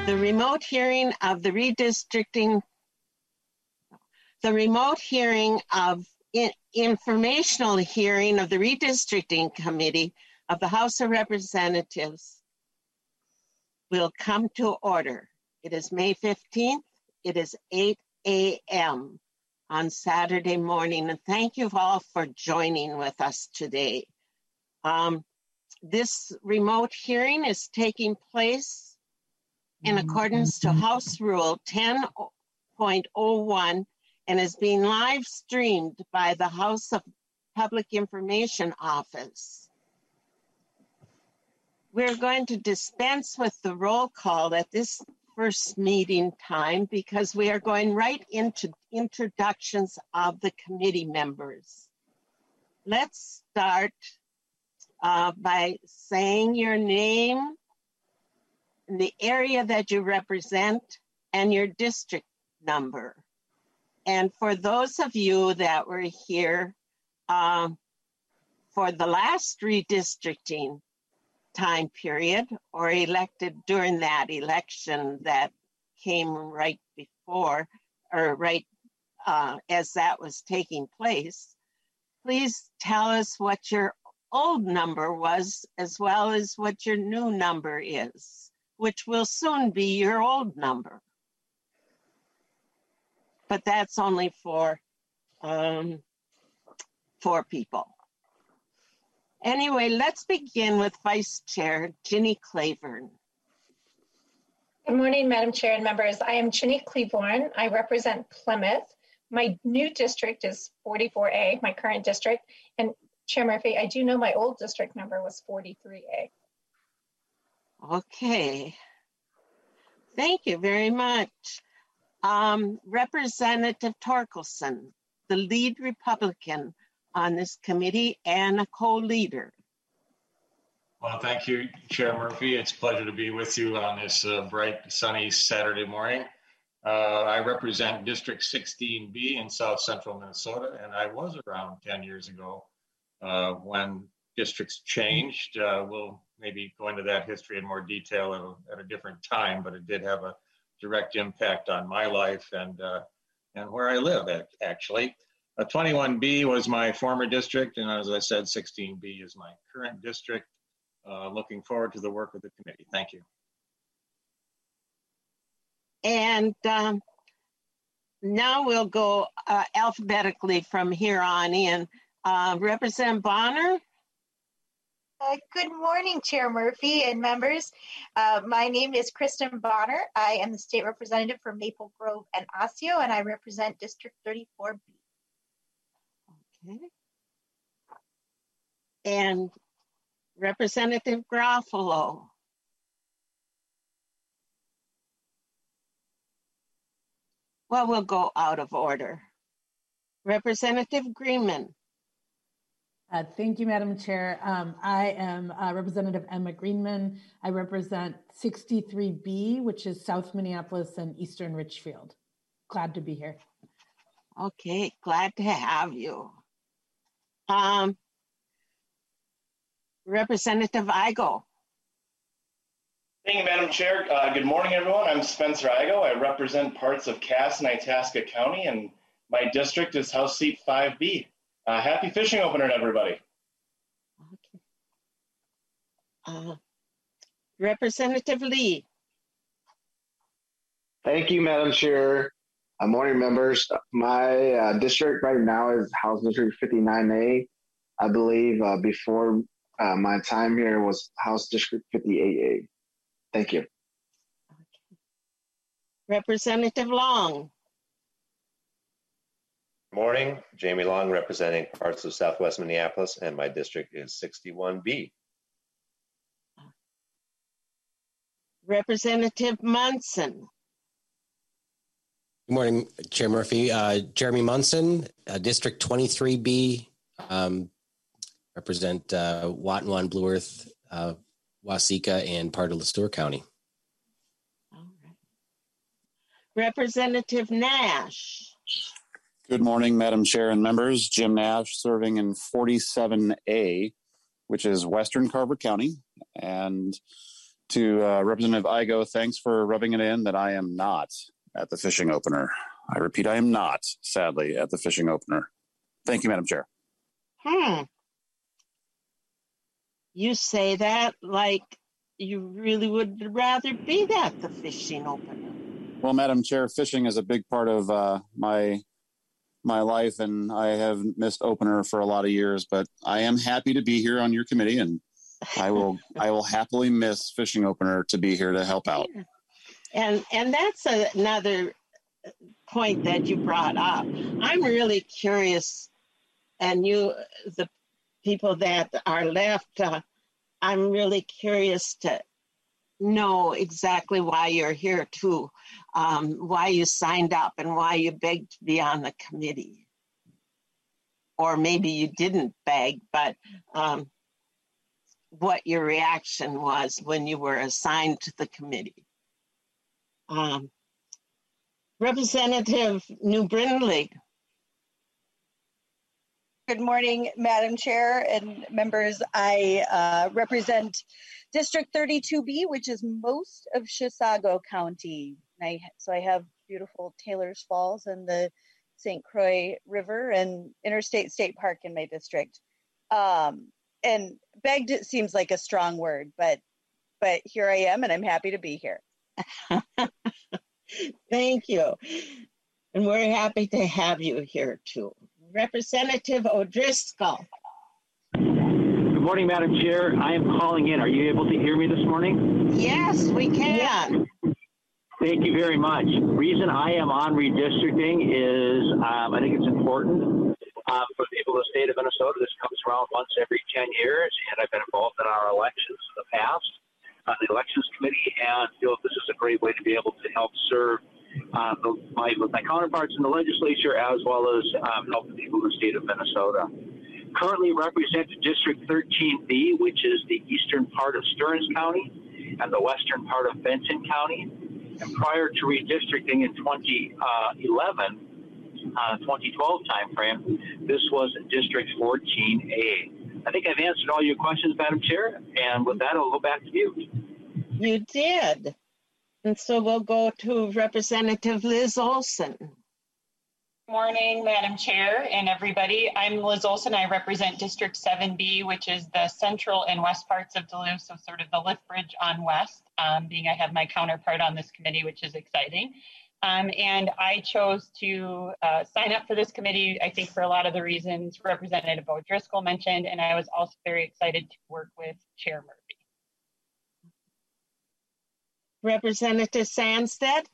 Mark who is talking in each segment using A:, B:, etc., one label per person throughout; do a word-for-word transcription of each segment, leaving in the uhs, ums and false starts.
A: The remote hearing of the redistricting, the remote hearing of in, informational hearing of the redistricting committee of the House of Representatives will come to order. It is May fifteenth. It is eight a m on Saturday morning, and thank you all for joining with us today. Um, this remote hearing is taking place in accordance to House Rule ten point oh one and is being live streamed by the House of Public Information Office. We're going to dispense with the roll call at this first meeting time because we are going right into introductions of the committee members. Let's start uh, by saying your name, the area that you represent, and your district number. And for those of you that were here uh, for the last redistricting time period or elected during that election that came right before or right uh, as that was taking place, please tell us what your old number was as well as what your new number is, which will soon be your old number. But that's only for um, four people. Anyway, let's begin with Vice Chair Ginny Claiborne.
B: Good morning, Madam Chair and members. I am Ginny Claiborne. I represent Plymouth. My new district is forty-four A, my current district. And Chair Murphy, I do know my old district number was forty-three A.
A: Okay. Thank you very much. Um, Representative Torkelson, the lead Republican on this committee and a co-leader.
C: Well, thank you, Chair Murphy. It's a pleasure to be with you on this uh, bright, sunny Saturday morning. Uh, I represent District sixteen B in South Central Minnesota, and I was around ten years ago uh, when districts changed. Uh, we'll maybe go into that history in more detail at a, at a different time, but it did have a direct impact on my life and uh, and where I live, actually. Uh, twenty-one B was my former district, and as I said, sixteen B is my current district. Uh, looking forward to the work of the committee. Thank you.
A: And um, now we'll go uh, alphabetically from here on in. Uh, Representative Bonner.
D: Uh, good morning, Chair Murphy and members. Uh, my name is Kristen Bonner. I am the state representative for Maple Grove and Osseo, and I represent District thirty-four B.
A: Okay. And Representative Garofalo. Well, we'll go out of order. Representative Greenman.
E: Uh, thank you, Madam Chair. Um, I am uh, Representative Emma Greenman. I represent sixty-three B, which is South Minneapolis and Eastern Richfield. Glad to be here.
A: Okay, glad to have you. Um, Representative Igo.
F: Thank you, Madam Chair. Uh, good morning, everyone. I'm Spencer Igo. I represent parts of Cass and Itasca County, and my district is House Seat five B. Uh, happy fishing opener, everybody.
A: Okay. Uh, Representative Lee.
G: Thank you, Madam Chair. Uh, morning, members. My uh, district right now is House District fifty-nine A. I believe uh, before uh, my time here was House District fifty-eight A. Thank you.
A: Okay. Representative Long.
H: Morning, Jamie Long representing parts of Southwest Minneapolis, and my district is sixty-one B.
A: Representative Munson.
I: Good morning, Chair Murphy. Uh, Jeremy Munson, uh, District twenty-three B, um, represent uh, Watonwan, Blue Earth, uh, Waseca, and part of Lestour County.
A: All right. Representative Nash.
J: Good morning, Madam Chair and members. Jim Nash, serving in forty-seven A, which is Western Carver County. And To uh, Representative Igo, thanks for rubbing it in that I am not at the fishing opener. I repeat, I am not, sadly, at the fishing opener. Thank you, Madam Chair.
A: Hmm. You say that like you really would rather be at the fishing opener.
J: Well, Madam Chair, fishing is a big part of uh, my my life, and I have missed opener for a lot of years, but I am happy to be here on your committee, and I will I will happily miss fishing opener to be here to help out.
A: And and that's a, another point that you brought up. I'm really curious, and you, the people that are left, uh, I'm really curious to know exactly why you're here too, um, why you signed up and why you begged to be on the committee. Or maybe you didn't beg, but um, what your reaction was when you were assigned to the committee. Um, Representative New Brindley.
K: Good morning, Madam Chair and members. I uh, represent District thirty-two B, which is most of Chisago County. I, so I have beautiful Taylor's Falls and the Saint Croix River and Interstate State Park in my district. Um, and begged, it seems like a strong word, but but here I am and I'm happy to be here.
A: Thank you. And we're happy to have you here too. Representative O'Driscoll.
L: Good morning, Madam Chair. I am calling in. Are you able to hear me this morning?
A: Yes, we can.
L: Thank you very much. The reason I am on redistricting is um, I think it's important um, for the people of the state of Minnesota. This comes around once every ten years, and I've been involved in our elections in the past on the elections committee, and feel this is a great way to be able to help serve uh, the, my, my counterparts in the legislature, as well as um, help the people in the state of Minnesota. Currently represent District thirteen B, which is the eastern part of Stearns County and the western part of Benton County. And prior to redistricting in twenty eleven, uh, twenty twelve timeframe, this was District fourteen A. I think I've answered all your questions, Madam Chair, and with that, I'll go back to you.
A: You did. And so we'll go to Representative Liz Olson.
M: Morning, Madam Chair and everybody. I'm Liz Olson. I represent District seven B, which is the central and west parts of Duluth, so sort of the lift bridge on west, um, being I have my counterpart on this committee, which is exciting. Um, and I chose to uh, sign up for this committee, I think for a lot of the reasons Representative O'Driscoll mentioned, and I was also very excited to work with Chair Murphy.
A: Representative Sandstead.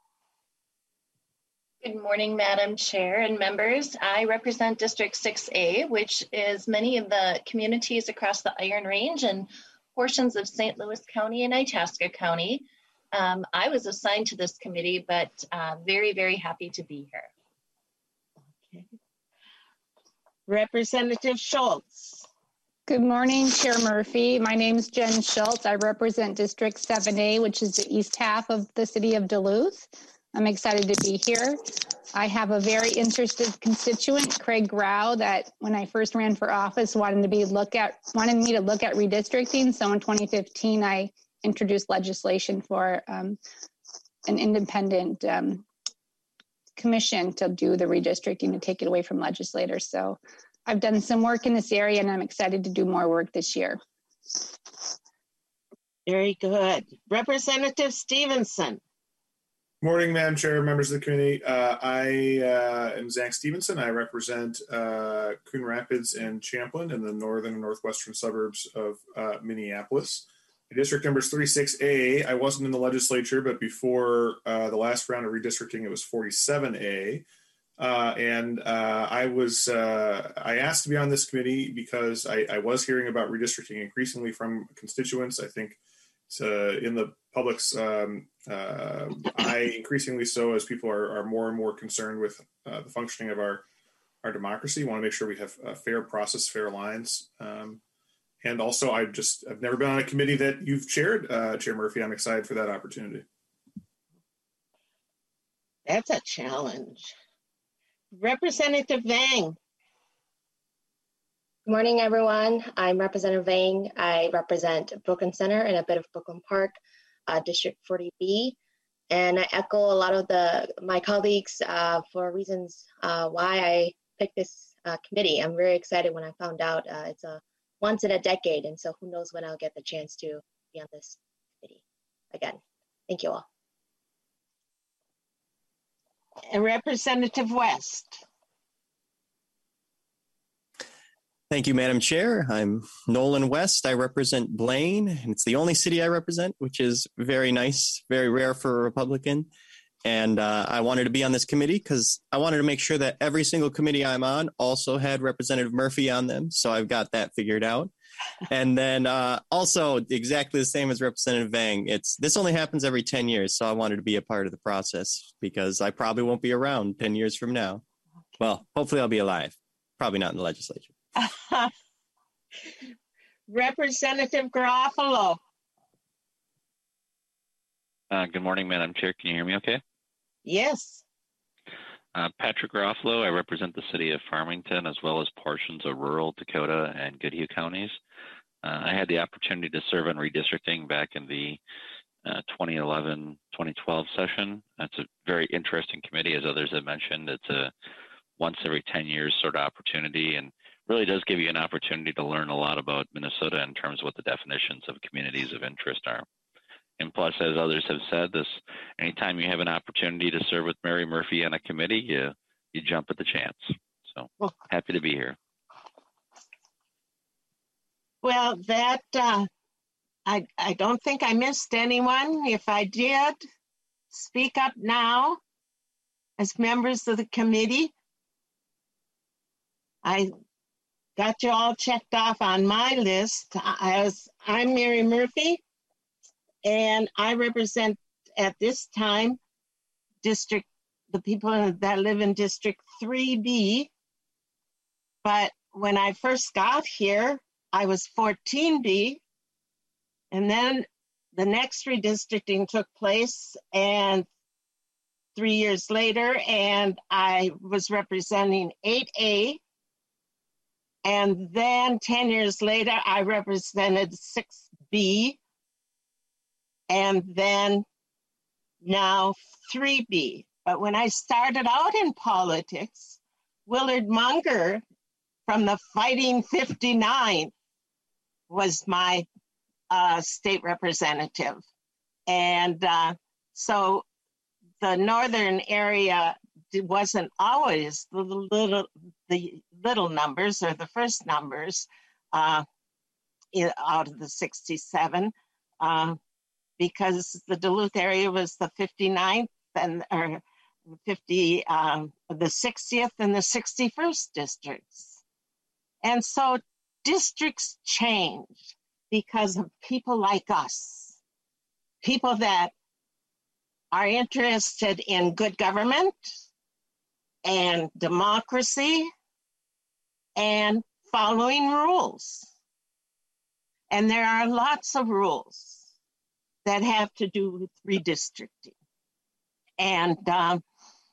N: Good morning, Madam Chair and members. I represent District six A, which is many of the communities across the Iron Range and portions of Saint Louis County and Itasca County. Um, I was assigned to this committee, but uh, very, very happy to be here.
A: Okay. Representative Schultz.
O: Good morning, Chair Murphy. My name is Jen Schultz. I represent District seven A, which is the east half of the city of Duluth. I'm excited to be here. I have a very interested constituent, Craig Grau, that when I first ran for office wanted to be look at wanted me to look at redistricting. So in twenty fifteen, I introduced legislation for um, an independent um, commission to do the redistricting, to take it away from legislators. So I've done some work in this area, and I'm excited to do more work this year.
A: Very good. Representative Stevenson.
P: Morning, Madam Chair, members of the committee. Uh, I uh, am Zach Stevenson. I represent uh, Coon Rapids and Champlin in the northern and northwestern suburbs of uh, Minneapolis. My district number is thirty-six A. I wasn't in the legislature, but before uh, the last round of redistricting, it was forty-seven A. Uh, and uh, I was uh, I asked to be on this committee because I, I was hearing about redistricting increasingly from constituents. I think it's uh, in the public's um, uh, eye increasingly so as people are, are more and more concerned with uh, the functioning of our our democracy. We want to make sure we have a fair process, fair lines. Um, and also, I just I've never been on a committee that you've chaired, uh, Chair Murphy. I'm excited for that opportunity.
A: That's a challenge. Representative Vang.
Q: Good morning, everyone. I'm Representative Vang. I represent Brooklyn Center and a bit of Brooklyn Park, uh, District forty B. And I echo a lot of the my colleagues uh, for reasons uh, why I picked this uh, committee. I'm very excited when I found out uh, it's a once in a decade, and so who knows when I'll get the chance to be on this committee again. Thank you all.
A: And Representative West.
R: Thank you, Madam Chair. I'm Nolan West. I represent Blaine, and it's the only city I represent, which is very nice, very rare for a Republican. And uh, I wanted to be on this committee because I wanted to make sure that every single committee I'm on also had Representative Murphy on them. So I've got that figured out. And then uh, also exactly the same as Representative Vang. It's this only happens every ten years. So I wanted to be a part of the process because I probably won't be around ten years from now. Well, hopefully I'll be alive. Probably not in the legislature.
A: Representative Garofalo.
S: Uh, good morning, Madam Chair. Can you hear me okay?
A: Yes.
S: Uh, Patrick Garofalo. I represent the city of Farmington as well as portions of rural Dakota and Goodhue counties. Uh, I had the opportunity to serve on redistricting back in the uh, twenty eleven twenty twelve session. That's a very interesting committee, as others have mentioned. It's a once every ten years sort of opportunity, and really does give you an opportunity to learn a lot about Minnesota in terms of what the definitions of communities of interest are. And plus, as others have said, this anytime you have an opportunity to serve with Mary Murphy on a committee, you you jump at the chance. So happy to be here.
A: Well, that uh, I I don't think I missed anyone. If I did, speak up now as members of the committee. I got you all checked off on my list. As I'm Mary Murphy, and I represent at this time district the people that live in District three B. But when I first got here, I was fourteen B, and then the next redistricting took place, and three years later, and I was representing eight A. And then ten years later, I represented six B, and then now three B. But when I started out in politics, Willard Munger from the Fighting fifty-nine was my uh, state representative. And uh, so the northern area wasn't always the little the little numbers or the first numbers uh, in, out of the sixty-seven, uh, because the Duluth area was the fifty-ninth and or fifty um, the sixtieth and the sixty-first districts, and so districts change because of people like us, people that are interested in good government and democracy and following rules. And there are lots of rules that have to do with redistricting. And um,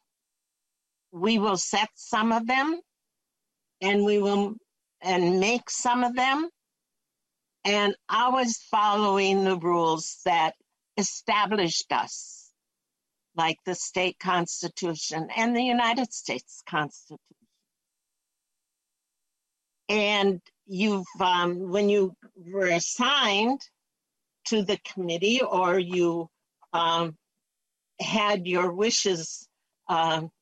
A: we will set some of them, and we will and make some of them, and always following the rules that established us, like the state constitution and the United States Constitution. And you've, um, when you were assigned to the committee, or you um, had your wishes, um,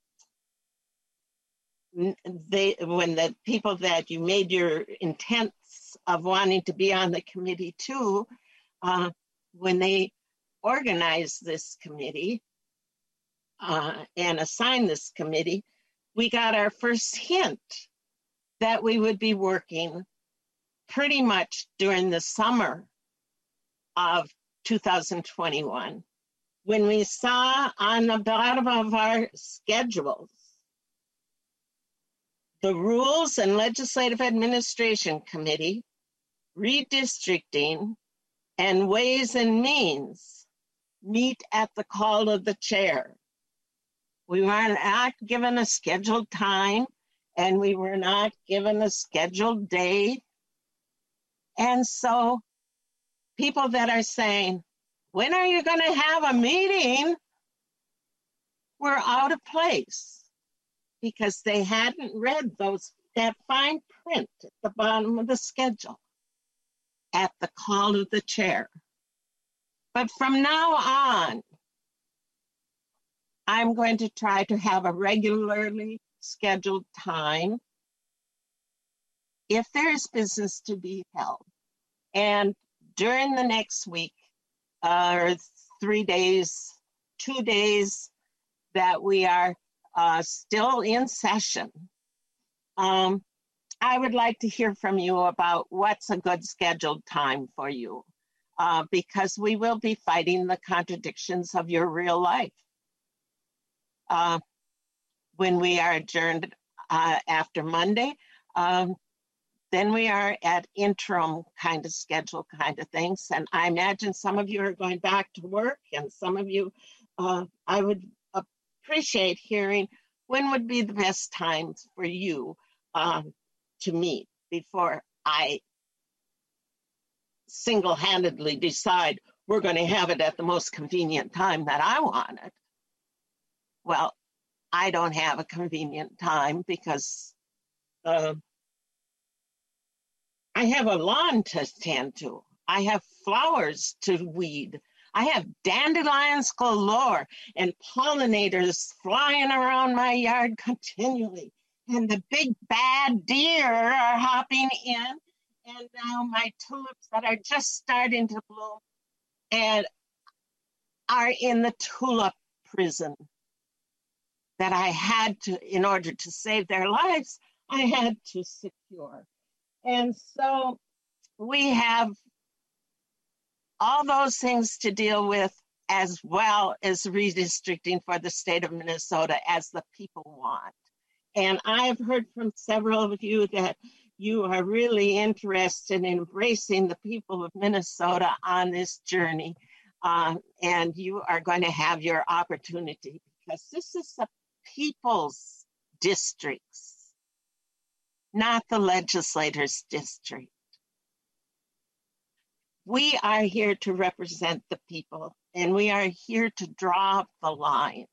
A: they, when the people that you made your intents of wanting to be on the committee too, uh, when they organized this committee uh, and assigned this committee, we got our first hint that we would be working pretty much during the summer of two thousand twenty-one, when we saw on the bottom of our schedules the Rules and Legislative Administration Committee, Redistricting, and Ways and Means meet at the call of the chair. We were not given a scheduled time, and we were not given a scheduled date. And so people that are saying, when are you going to have a meeting? We're out of place because they hadn't read those that fine print at the bottom of the schedule at the call of the chair. But from now on, I'm going to try to have a regularly scheduled time if there is business to be held. And during the next week, uh, or three days, two days that we are uh, still in session, um, I would like to hear from you about what's a good scheduled time for you, uh, because we will be fighting the contradictions of your real life. Uh, when we are adjourned uh, after Monday, um, then we are at interim kind of schedule kind of things. And I imagine some of you are going back to work, and some of you, uh, I would appreciate hearing when would be the best times for you um, to meet before I single-handedly decide we're going to have it at the most convenient time that I want it. Well, I don't have a convenient time because uh, I have a lawn to tend to. I have flowers to weed. I have dandelions galore and pollinators flying around my yard continually. And the big bad deer are hopping in. And now my tulips that are just starting to bloom and are in the tulip prison that I had to, in order to save their lives, I had to secure. And so we have all those things to deal with, as well as redistricting for the state of Minnesota as the people want. And I've heard from several of you that you are really interested in embracing the people of Minnesota on this journey. Um, and you are going to have your opportunity because this is a people's districts, not the legislators' district. We are here to represent the people, and we are here to draw the lines.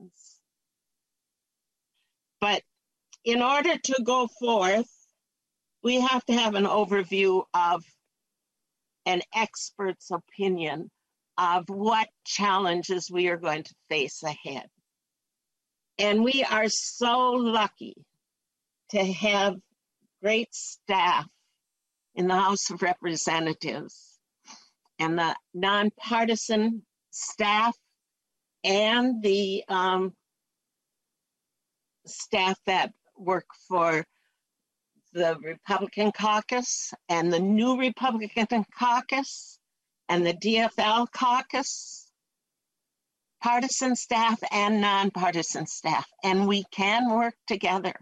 A: But in order to go forth, we have to have an overview of an expert's opinion of what challenges we are going to face ahead. And we are so lucky to have great staff in the House of Representatives and the nonpartisan staff and the um, staff that work for the Republican caucus and the new Republican caucus and the D F L caucus, partisan staff and nonpartisan staff. And we can work together.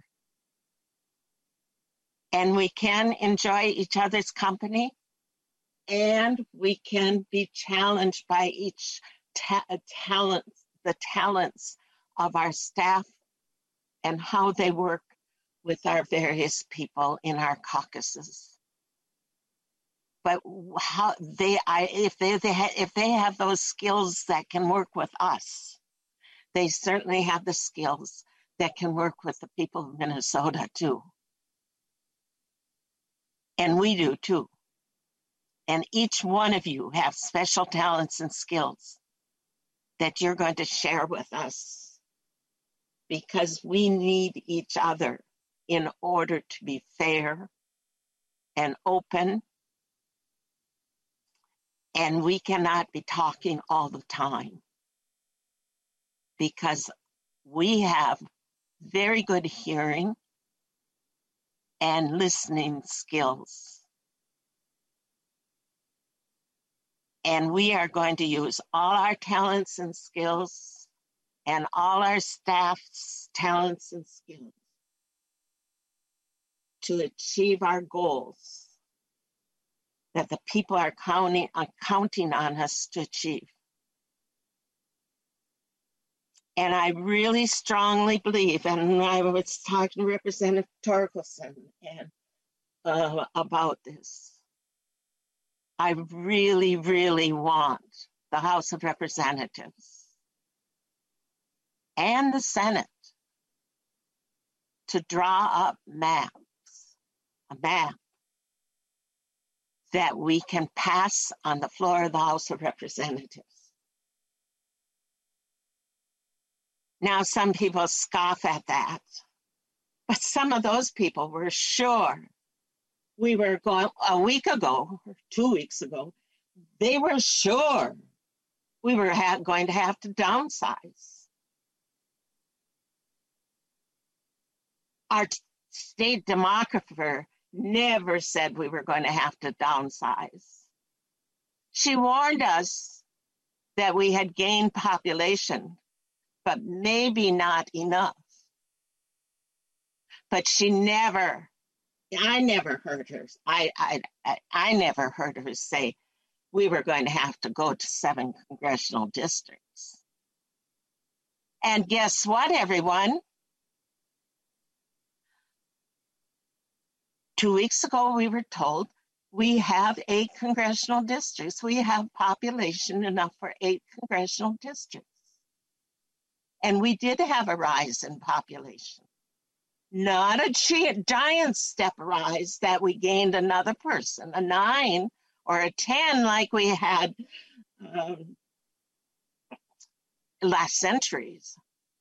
A: And we can enjoy each other's company. And we can be challenged by each ta- talent, the talents of our staff and how they work with our various people in our caucuses. But how they, I, if they, they ha, if they have those skills that can work with us, they certainly have the skills that can work with the people of Minnesota too. And we do too. And each one of you have special talents and skills that you're going to share with us because we need each other in order to be fair and open. And we cannot be talking all the time because we have very good hearing and listening skills. And we are going to use all our talents and skills and all our staff's talents and skills to achieve our goals that the people are counting, are counting on us to achieve. And I really strongly believe, and I was talking to Representative Torkelson and uh, about this. I really, really want the House of Representatives and the Senate to draw up maps, a map that we can pass on the floor of the House of Representatives. Now, some people scoff at that, but some of those people were sure we were going, a week ago, or two weeks ago, they were sure we were ha- going to have to downsize. Our t- state demographer never said we were going to have to downsize. She warned us that we had gained population, but maybe not enough. But she never, I never heard her, I, I, I, I never heard her say we were going to have to go to seven congressional districts. And guess what, everyone? Two weeks ago, we were told we have eight congressional districts. We have population enough for eight congressional districts. And we did have a rise in population. Not a giant step rise that we gained another person, a nine or a ten like we had um, last centuries.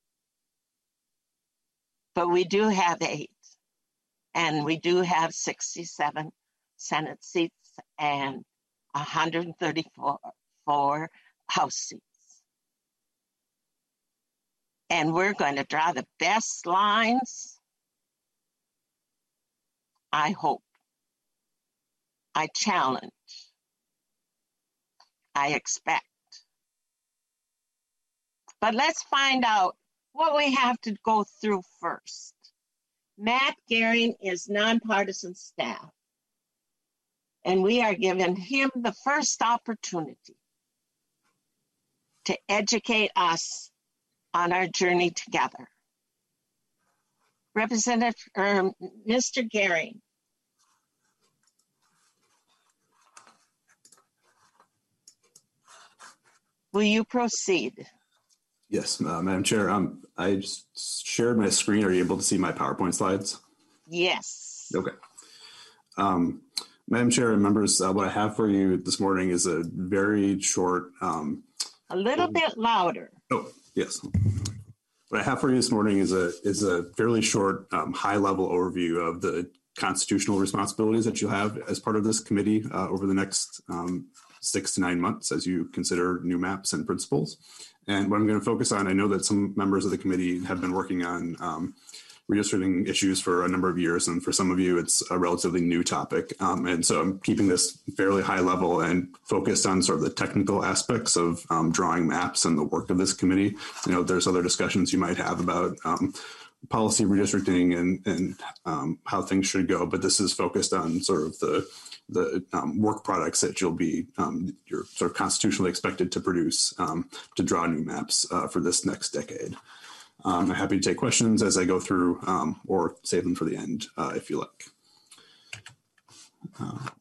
A: But we do have eight. And we do have sixty-seven Senate seats and one hundred thirty-four House seats. And we're going to draw the best lines, I hope. I challenge. I expect. But let's find out what we have to go through first. Matt Gehring is nonpartisan staff, and we are giving him the first opportunity to educate us on our journey together. Representative, um, Mister Gehring. Will you proceed?
T: Yes, uh, Madam Chair. Um, I just shared my screen. Are you able to see my PowerPoint slides?
A: Yes.
T: Okay. Um, Madam Chair and members, uh, what I have for you this morning is a very short. Um,
A: a little um, bit louder.
T: Oh, yes. What I have for you this morning is a is a fairly short, um, high-level overview of the constitutional responsibilities that you have as part of this committee uh, over the next um, six to nine months as you consider new maps and principles. And what I'm going to focus on, I know that some members of the committee have been working on um, redistricting issues for a number of years, and for some of you, it's a relatively new topic. Um, and so I'm keeping this fairly high level and focused on sort of the technical aspects of um, drawing maps and the work of this committee. You know, there's other discussions you might have about um, policy redistricting and, and um, how things should go, but this is focused on sort of the the um, work products that you'll be, um, you're sort of constitutionally expected to produce um, to draw new maps uh, for this next decade. Um, I'm happy to take questions as I go through um, or save them for the end uh, if you like. Uh,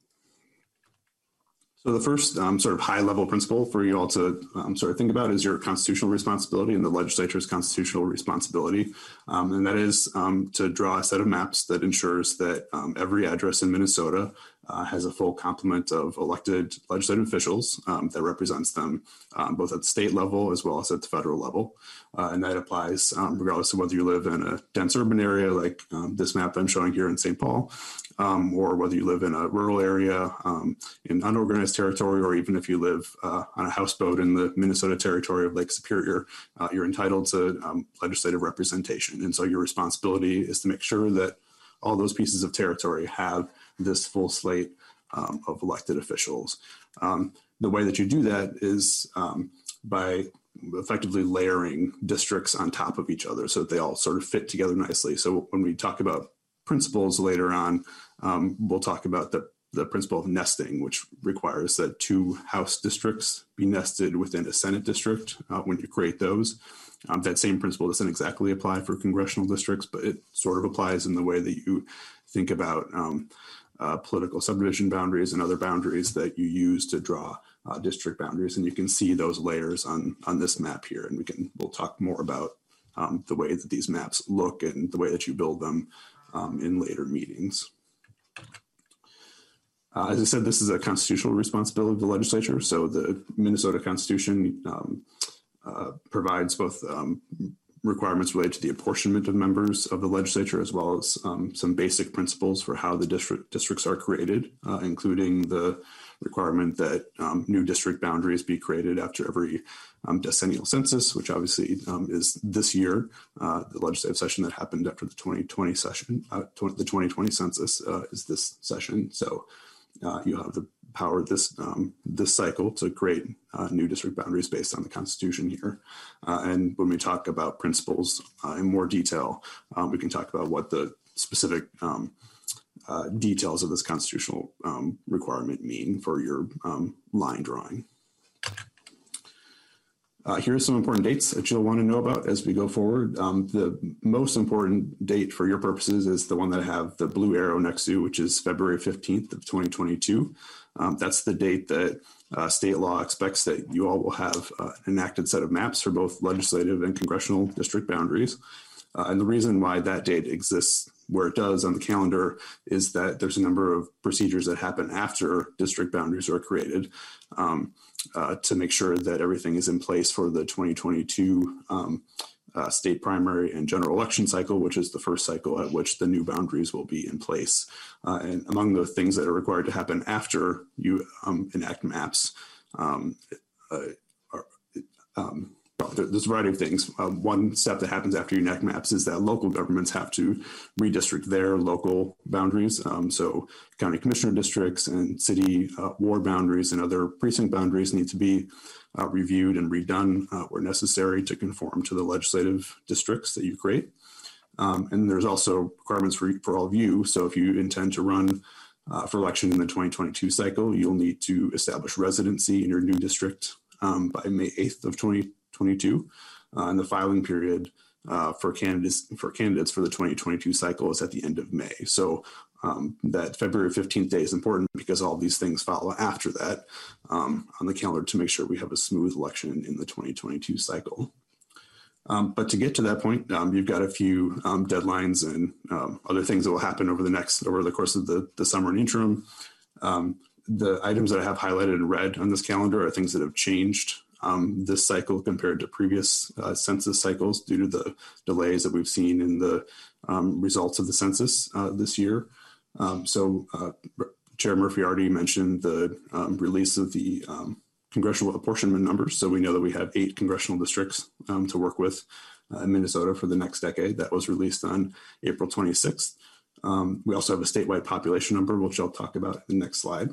T: so the first um, sort of high level principle for you all to um, sort of think about is your constitutional responsibility and the legislature's constitutional responsibility. Um, and that is um, to draw a set of maps that ensures that um, every address in Minnesota Uh, has a full complement of elected legislative officials um, that represents them um, both at the state level as well as at the federal level. Uh, and that applies um, regardless of whether you live in a dense urban area like um, this map I'm showing here in Saint Paul, um, or whether you live in a rural area um, in unorganized territory, or even if you live uh, on a houseboat in the Minnesota territory of Lake Superior, uh, you're entitled to um, legislative representation. And so your responsibility is to make sure that all those pieces of territory have this full slate um, of elected officials. Um, the way that you do that is um, by effectively layering districts on top of each other so that they all sort of fit together nicely. So when we talk about principles later on, um, we'll talk about the the principle of nesting, which requires that two House districts be nested within a Senate district uh, when you create those. Um, that same principle doesn't exactly apply for congressional districts, but it sort of applies in the way that you think about um, uh, political subdivision boundaries and other boundaries that you use to draw uh, district boundaries. And you can see those layers on, on this map here. And we can, we'll talk more about um, the way that these maps look and the way that you build them um, in later meetings. Uh, as I said, this is a constitutional responsibility of the legislature. So the Minnesota Constitution um, uh, provides both um, requirements related to the apportionment of members of the legislature, as well as um, some basic principles for how the district districts are created, uh, including the requirement that um, new district boundaries be created after every um, decennial census, which obviously um, is this year. Uh, the legislative session that happened after the twenty twenty session, uh, the twenty twenty census uh, is this session. So uh, you have the power this um, this cycle to create uh, new district boundaries based on the Constitution here. Uh, and when we talk about principles uh, in more detail, um, we can talk about what the specific um, uh, details of this constitutional um, requirement mean for your um, line drawing. Uh, here are some important dates that you'll want to know about as we go forward. Um, the most important date for your purposes is the one that I have the blue arrow next to, which is February fifteenth of twenty twenty-two. Um, that's the date that uh, state law expects that you all will have uh, an enacted set of maps for both legislative and congressional district boundaries. Uh, and the reason why that date exists where it does on the calendar is that there's a number of procedures that happen after district boundaries are created um, uh, to make sure that everything is in place for the twenty twenty-two um, uh, state primary and general election cycle, which is the first cycle at which the new boundaries will be in place. Uh, and among the things that are required to happen after you um, enact maps, um, uh, are, um, well, there's a variety of things. Um, one step that happens after you enact maps is that local governments have to redistrict their local boundaries. Um, so county commissioner districts and city uh, ward boundaries and other precinct boundaries need to be uh, reviewed and redone uh, where necessary to conform to the legislative districts that you create. Um, and there's also requirements for, for all of you. So if you intend to run uh, for election in the twenty twenty-two cycle, you'll need to establish residency in your new district um, by May eighth of twenty twenty-two. Uh, and the filing period uh, for candidates for candidates for the twenty twenty-two cycle is at the end of May. So um, that February fifteenth day is important because all these things follow after that um, on the calendar to make sure we have a smooth election in the twenty twenty-two cycle. Um, but to get to that point, um, you've got a few um, deadlines and um, other things that will happen over the next over the course of the, the summer and interim. Um, the items that I have highlighted in red on this calendar are things that have changed Um, this cycle compared to previous uh, census cycles due to the delays that we've seen in the um, results of the census uh, this year. Um, so uh, Chair Murphy already mentioned the um, release of the um, congressional apportionment numbers. So we know that we have eight congressional districts um, to work with uh, in Minnesota for the next decade. That was released on April twenty-sixth. Um, we also have a statewide population number, which I'll talk about in the next slide.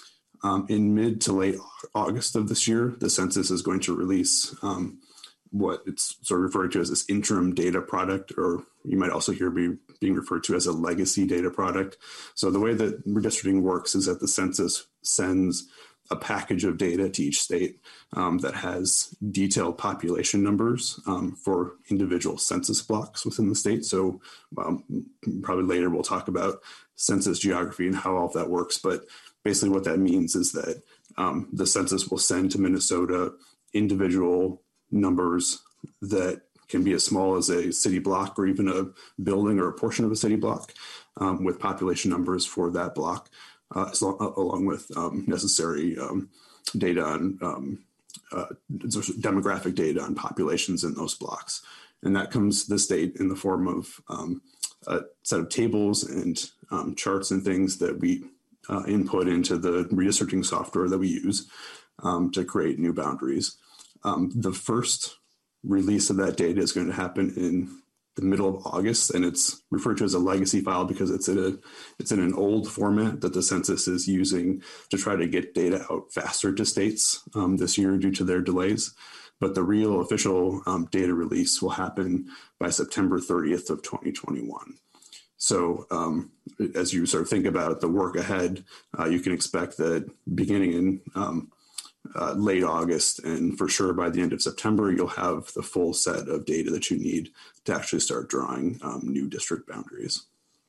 T: Um, in mid to late August of this year, the census is going to release um, what it's sort of referred to as this interim data product, or you might also hear be being referred to as a legacy data product. So the way that redistricting works is that the census sends a package of data to each state um, that has detailed population numbers um, for individual census blocks within the state. So um, probably later we'll talk about census geography and how all of that works. But basically what that means is that um, the census will send to Minnesota individual numbers that can be as small as a city block or even a building or a portion of a city block um, with population numbers for that block. Uh, as long, uh, along with um, necessary um, data on um, uh, demographic data on populations in those blocks. And that comes to the state in the form of um, a set of tables and um, charts and things that we uh, input into the redistricting software that we use um, to create new boundaries. Um, the first release of that data is going to happen in the middle of August, and it's referred to as a legacy file because it's in a it's in an old format that the census is using to try to get data out faster to states um, this year due to their delays. But the real official um, data release will happen by September thirtieth of twenty twenty-one. So um, as you sort of think about the work ahead, uh, you can expect that beginning in um, uh, late August and for sure by the end of September, you'll have the full set of data that you need to actually start drawing um, new district boundaries.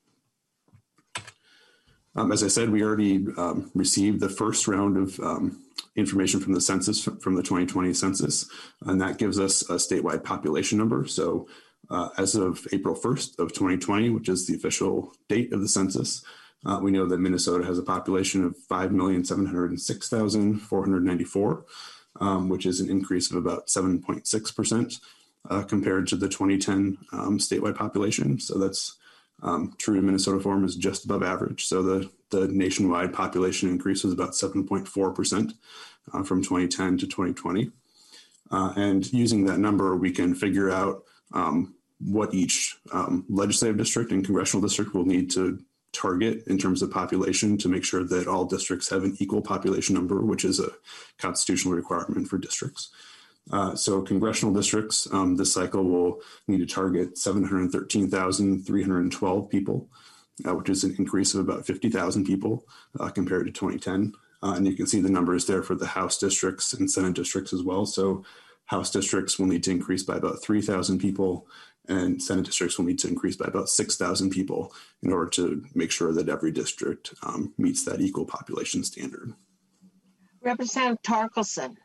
T: Um, as I said, we already um, received the first round of um, information from the census, from the twenty twenty census, and that gives us a statewide population number. So uh, as of April first of twenty twenty, which is the official date of the census, uh, we know that Minnesota has a population of five million seven hundred six thousand four hundred ninety-four, um, which is an increase of about seven point six percent uh, compared to the twenty ten um, statewide population. So that's Um, true Minnesota form is just above average. So the, the nationwide population increase was about seven point four percent uh, from twenty ten to twenty twenty. Uh, and using that number, we can figure out um, what each um, legislative district and congressional district will need to target in terms of population to make sure that all districts have an equal population number, which is a constitutional requirement for districts. Uh, so congressional districts um, this cycle will need to target seven hundred thirteen thousand three hundred twelve people, uh, which is an increase of about fifty thousand people uh, compared to twenty ten. Uh, and you can see the numbers there for the House districts and Senate districts as well. So House districts will need to increase by about three thousand people, and Senate districts will need to increase by about six thousand people in order to make sure that every district um, meets that equal population standard.
A: Representative Torkelson.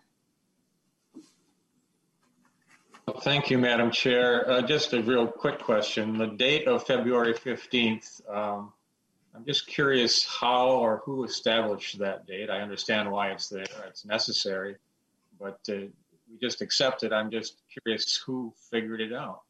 C: Thank you, Madam Chair. Uh, just a real quick question. The date of February fifteenth, um, I'm just curious how or who established that date. I understand why it's there, it's necessary, but uh, we just accept it. I'm just curious who figured it out.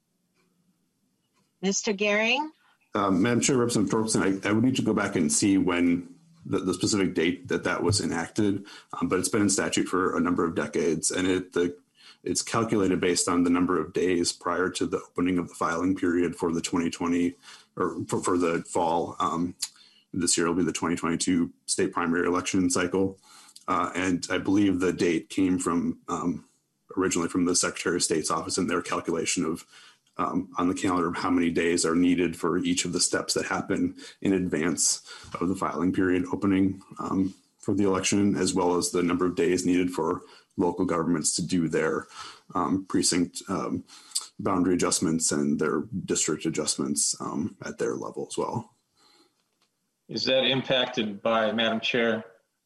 A: Mister Gehring?
T: Um, Madam Chair, Representative Torkelson, I, I would need to go back and see when the, the specific date that that was enacted, um, but it's been in statute for a number of decades, and it the It's calculated based on the number of days prior to the opening of the filing period for the twenty twenty, or for, for the fall. Um, this year will be the twenty twenty-two state primary election cycle. Uh, and I believe the date came from um, originally from the Secretary of State's office and their calculation of um, on the calendar of how many days are needed for each of the steps that happen in advance of the filing period opening um, for the election, as well as the number of days needed for local governments to do their um, precinct um, boundary adjustments and their district adjustments um, at their level as well.
C: Is that impacted by, Madam Chair?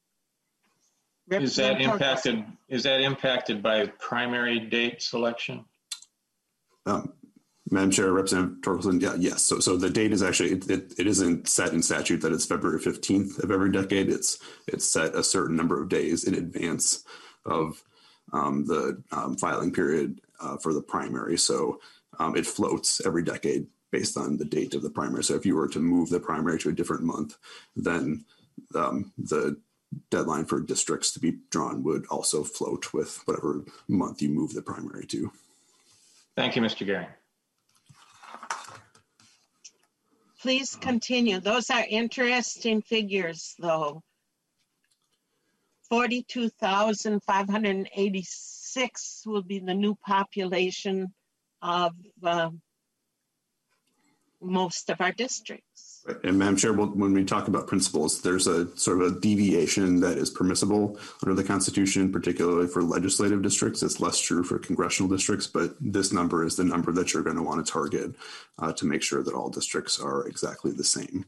C: Is that impacted? Is that impacted by primary date selection?
T: Um, Madam Chair, Representative Torkelson, yeah, yes. So, so the date is actually it, it, it isn't set in statute that it's February fifteenth of every decade. It's it's set a certain number of days in advance of um, the um, filing period uh, for the primary. So um, it floats every decade based on the date of the primary. So if you were to move the primary to a different month, then um, the deadline for districts to be drawn would also float with whatever month you move the primary to.
C: Thank you, Mister Gehring.
A: Please continue. Those are interesting figures, though. forty-two thousand five hundred eighty-six will be the new population of uh, most of our districts.
T: And Madam Chair, when we talk about principles, there's a sort of a deviation that is permissible under the Constitution, particularly for legislative districts. It's less true for congressional districts, but this number is the number that you're going to want to target uh, to make sure that all districts are exactly the same.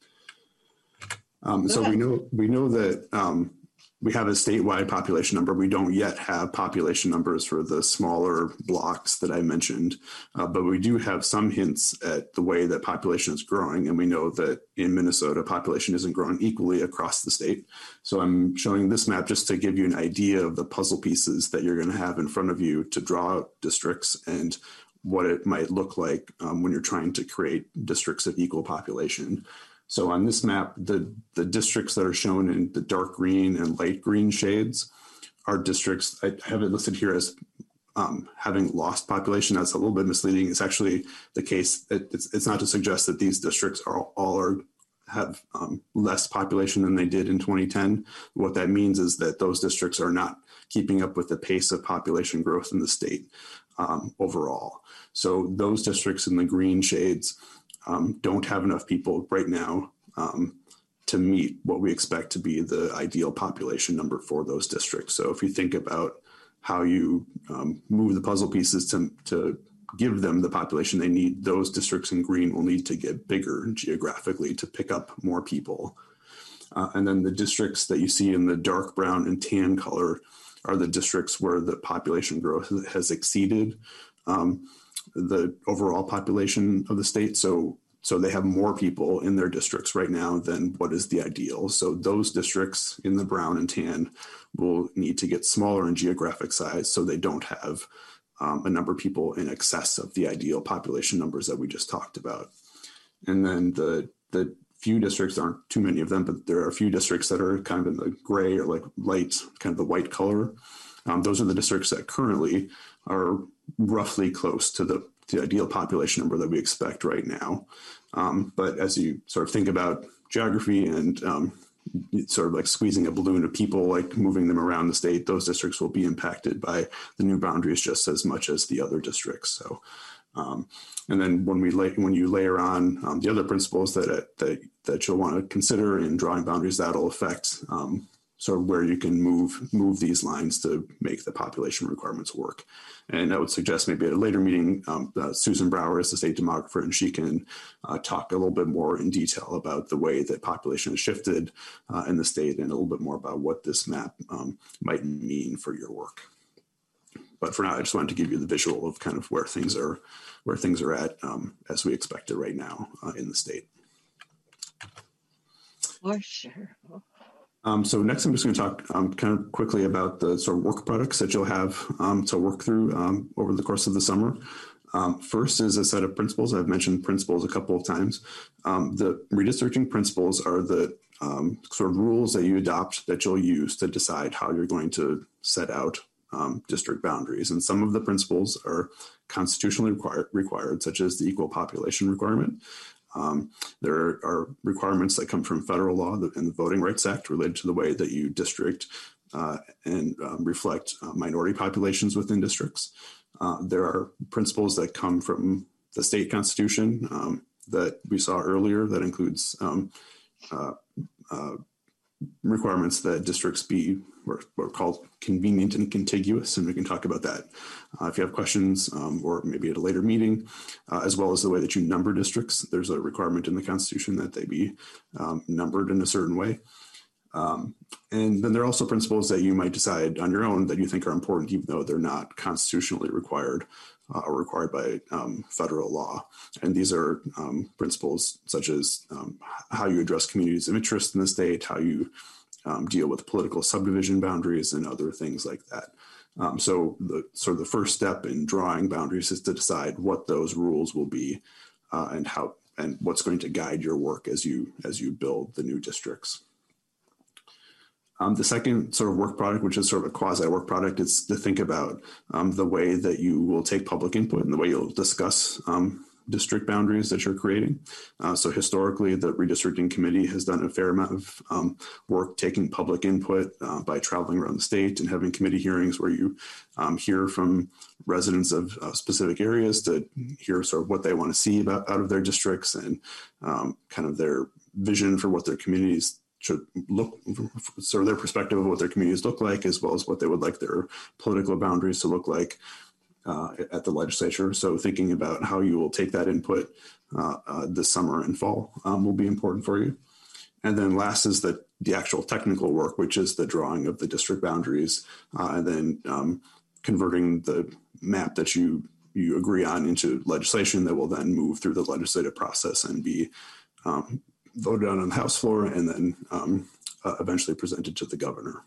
T: Um, so we know we know that um, we have a statewide population number. We don't yet have population numbers for the smaller blocks that I mentioned, uh, but we do have some hints at the way that population is growing. And we know that in Minnesota, population isn't growing equally across the state. So I'm showing this map just to give you an idea of the puzzle pieces that you're going to have in front of you to draw out districts and what it might look like um, when you're trying to create districts of equal population. So on this map, the, the districts that are shown in the dark green and light green shades are districts. I have it listed here as um, having lost population. That's a little bit misleading. It's actually the case. It, it's, it's not to suggest that these districts are all are have um, less population than they did in twenty ten. What that means is that those districts are not keeping up with the pace of population growth in the state um, overall. So those districts in the green shades um, don't have enough people right now um, to meet what we expect to be the ideal population number for those districts. So if you think about how you um, move the puzzle pieces to, to give them the population they need, those districts in green will need to get bigger geographically to pick up more people. Uh, and then the districts that you see in the dark brown and tan color are the districts where the population growth has exceeded um, the overall population of the state. So, so they have more people in their districts right now than what is the ideal. So those districts in the brown and tan will need to get smaller in geographic size so they don't have um, a number of people in excess of the ideal population numbers that we just talked about. And then the, the few districts, aren't too many of them, but there are a few districts that are kind of in the gray or like light, kind of the white color. Um, those are the districts that currently are roughly close to the, the ideal population number that we expect right now. Um, but as you sort of think about geography and um, sort of like squeezing a balloon of people, like moving them around the state, those districts will be impacted by the new boundaries just as much as the other districts. So, um, and then when we lay, when you layer on um, the other principles that that that you'll want to consider in drawing boundaries, that'll affect um, sort of where you can move move these lines to make the population requirements work. And I would suggest maybe at a later meeting, um, uh, Susan Brower is the state demographer, and she can uh, talk a little bit more in detail about the way that population has shifted uh, in the state and a little bit more about what this map um, might mean for your work. But for now, I just wanted to give you the visual of kind of where things are, where things are at um, as we expect it right now uh, in the state.
A: For sure.
T: Um, so next, I'm just going to talk um, kind of quickly about the sort of work products that you'll have um, to work through um, over the course of the summer. Um, first is a set of principles. I've mentioned principles a couple of times. Um, the redistricting principles are the um, sort of rules that you adopt that you'll use to decide how you're going to set out um, district boundaries. And some of the principles are constitutionally required, required such as the equal population requirement. Um, there are requirements that come from federal law and the Voting Rights Act related to the way that you district uh, and um, reflect uh, minority populations within districts. Uh, there are principles that come from the state constitution um, that we saw earlier that includes um, uh, uh, requirements that districts be what are called convenient and contiguous, and we can talk about that uh, if you have questions um, or maybe at a later meeting, uh, as well as the way that you number districts. There's a requirement in the Constitution that they be um, numbered in a certain way. Um, and then there are also principles that you might decide on your own that you think are important, even though they're not constitutionally required uh, or required by um, federal law. And these are um, principles such as um, how you address communities of interest in the state, how you um, deal with political subdivision boundaries and other things like that. Um, so the sort of the first step in drawing boundaries is to decide what those rules will be uh, and how and what's going to guide your work as you as you build the new districts. Um, the second sort of work product, which is sort of a quasi work product, is to think about um, the way that you will take public input and the way you'll discuss um, district boundaries that you're creating. Uh, so historically, the redistricting committee has done a fair amount of um, work taking public input uh, by traveling around the state and having committee hearings where you um, hear from residents of uh, specific areas to hear sort of what they want to see about out of their districts and um, kind of their vision for what their communities should look, sort of their perspective of what their communities look like, as well as what they would like their political boundaries to look like uh, at the legislature. So thinking about how you will take that input uh, uh, this summer and fall um, will be important for you. And then last is the, the actual technical work, which is the drawing of the district boundaries uh, and then um, converting the map that you, you agree on into legislation that will then move through the legislative process and be um, voted on on the House floor and then um, uh, eventually presented to the governor.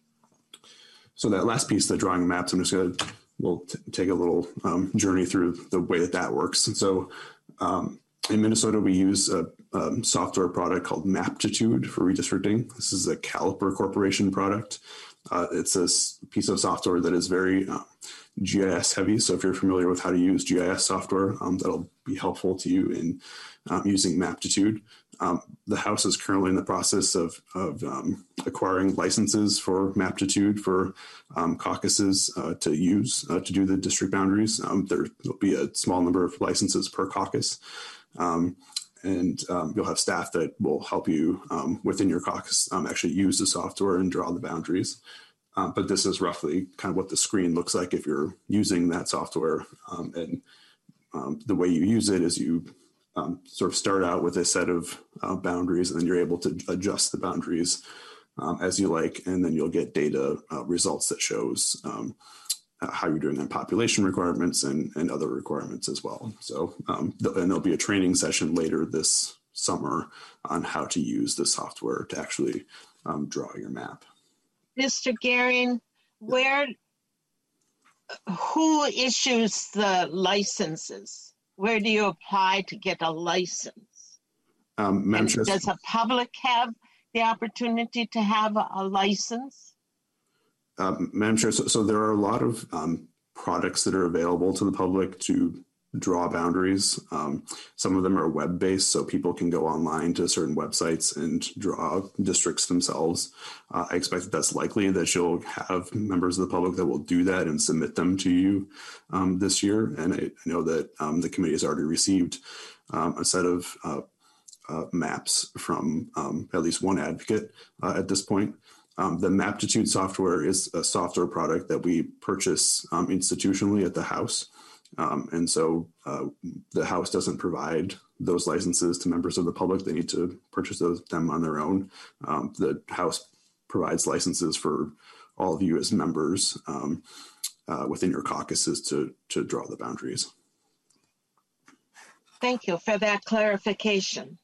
T: So that last piece, the drawing maps, I'm just going to, we'll t- take a little um, journey through the way that that works. And so um, in Minnesota, we use a, a software product called Maptitude for redistricting. This is a Caliper Corporation product. Uh, it's a piece of software that is very uh, G I S heavy. So if you're familiar with how to use G I S software, um, that'll be helpful to you in um, using Maptitude. Um, the House is currently in the process of, of um, acquiring licenses for Maptitude for um, caucuses uh, to use uh, to do the district boundaries. Um, there will be a small number of licenses per caucus. Um, and um, you'll have staff that will help you um, within your caucus um, actually use the software and draw the boundaries. Um, but this is roughly kind of what the screen looks like if you're using that software. Um, and um, the way you use it is you um, sort of start out with a set of uh, boundaries, and then you're able to adjust the boundaries um, as you like, and then you'll get data uh, results that shows um, how you're doing on population requirements and, and other requirements as well. So, um, th- and there'll be a training session later this summer on how to use the software to actually um, draw your map.
A: Mister Garing, where, who issues the licenses? Where do you apply to get a license?
T: Um, Madam Chair,
A: does the public have the opportunity to have a, a license?
T: Um, Madam Chair, so, so there are a lot of um, products that are available to the public to draw boundaries. Um, some of them are web-based, so people can go online to certain websites and draw districts themselves. Uh, I expect that that's likely that you'll have members of the public that will do that and submit them to you um, this year. And I, I know that um, the committee has already received um, a set of uh, uh, maps from um, at least one advocate uh, at this point. Um, the Maptitude software is a software product that we purchase um, institutionally at the House. Um, and so uh, the House doesn't provide those licenses to members of the public. They need to purchase those, them on their own. Um, the House provides licenses for all of you as members um, uh, within your caucuses to, to draw the boundaries.
A: Thank you for that clarification.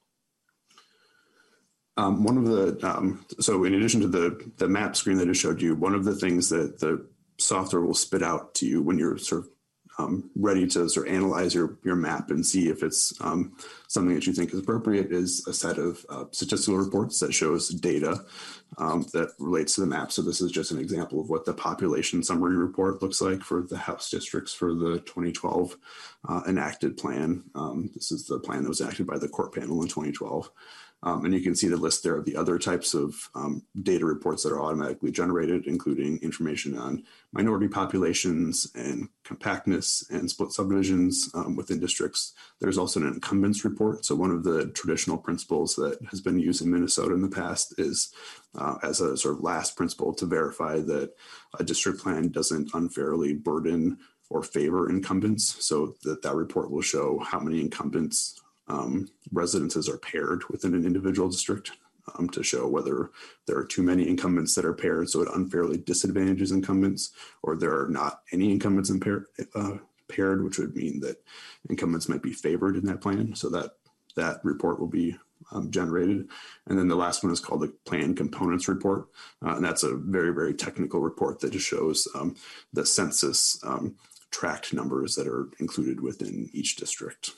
T: Um, one of the, um, so in addition to the, the map screen that I showed you, one of the things that the software will spit out to you when you're sort of um, ready to sort of analyze your, your map and see if it's um, something that you think is appropriate is a set of uh, statistical reports that shows data um, that relates to the map. So this is just an example of what the population summary report looks like for the House districts for the twenty twelve uh, enacted plan. Um, this is the plan that was enacted by the court panel in twenty twelve. Um, and you can see the list there of the other types of um, data reports that are automatically generated, including information on minority populations and compactness and split subdivisions um, within districts. There's also an incumbents report. So one of the traditional principles that has been used in Minnesota in the past is uh, as a sort of last principle to verify that a district plan doesn't unfairly burden or favor incumbents. So that that report will show how many incumbents Um, residences are paired within an individual district um, to show whether there are too many incumbents that are paired, so it unfairly disadvantages incumbents, or there are not any incumbents impair, uh, paired, which would mean that incumbents might be favored in that plan. So that that report will be um, generated. And then the last one is called the Plan Components Report. Uh, and that's a very, very technical report that just shows um, the census um, tract numbers that are included within each district.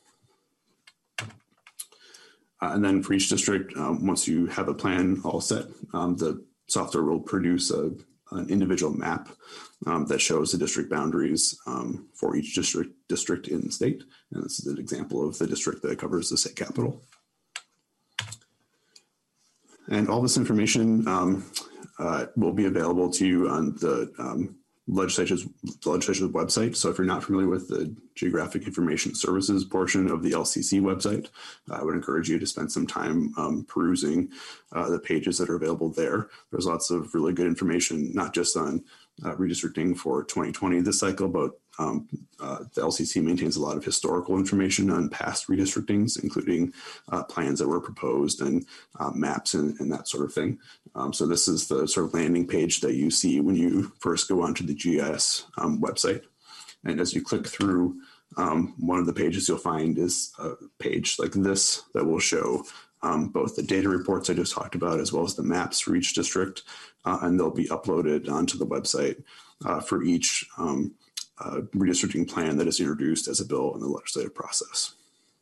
T: Uh, and then for each district, um, once you have a plan all set, um, the software will produce a, an individual map um, that shows the district boundaries um, for each district district in the state. And this is an example of the district that covers the state capital. And all this information um, uh, will be available to you on the um, legislature's, legislature's website. So if you're not familiar with the Geographic Information Services portion of the L C C website, I would encourage you to spend some time um, perusing uh, the pages that are available there. There's lots of really good information, not just on uh, redistricting for twenty twenty this cycle, but um, uh, the L C C maintains a lot of historical information on past redistrictings, including uh, plans that were proposed and uh, maps and, and that sort of thing. Um, so this is the sort of landing page that you see when you first go onto the G I S um, website. And as you click through, um, one of the pages you'll find is a page like this that will show um, both the data reports I just talked about, as well as the maps for each district, uh, and they'll be uploaded onto the website uh, for each um, uh, redistricting plan that is introduced as a bill in the legislative process.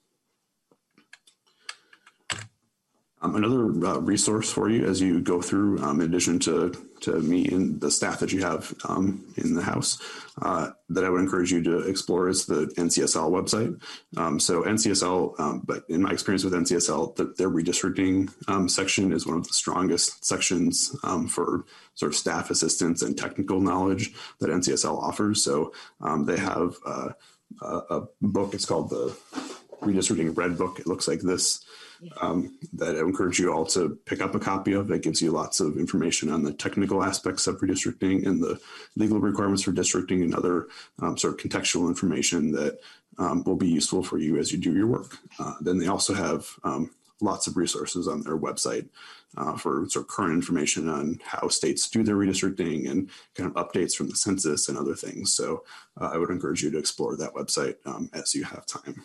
T: Um, another uh, resource for you as you go through, um, in addition to, to me and the staff that you have um, in the House, uh, that I would encourage you to explore is the N C S L website. Um, so N C S L, um, but in my experience with N C S L, the, their redistricting um, section is one of the strongest sections um, for sort of staff assistance and technical knowledge that N C S L offers. So um, they have uh, a, a book, it's called the redistricting red book. It looks like this. Um, that I encourage you all to pick up a copy of. It gives you lots of information on the technical aspects of redistricting and the legal requirements for districting and other um, sort of contextual information that um, will be useful for you as you do your work. Uh, then they also have um, lots of resources on their website uh, for sort of current information on how states do their redistricting and kind of updates from the census and other things. So uh, I would encourage you to explore that website um, as you have time.